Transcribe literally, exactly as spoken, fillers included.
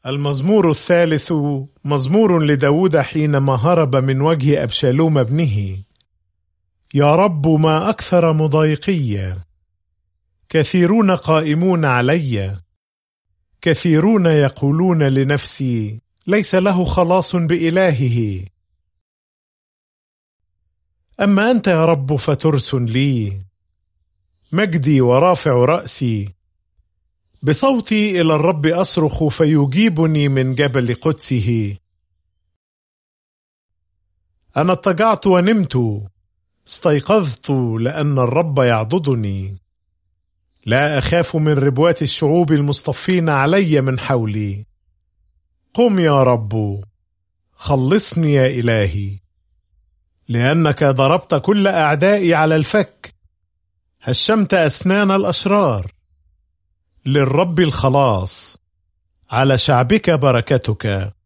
المزمور الثالث مزمور لداود حينما هرب من وجه أبشالوم ابنه. يا رب ما أكثر مضايقي، كثيرون قائمون علي، كثيرون يقولون لنفسي ليس له خلاص بإلهه. أما أنت يا رب فترس لي، مجدي ورافع رأسي. بصوتي إلى الرب أصرخ فيجيبني من جبل قدسه. أنا اضطجعت ونمت، استيقظت لأن الرب يعضدني. لا أخاف من ربوات الشعوب المصطفين علي من حولي. قم يا رب، خلصني يا إلهي، لأنك ضربت كل أعدائي على الفك، هشمت أسنان الأشرار. للرب الخلاص، على شعبك بركتك.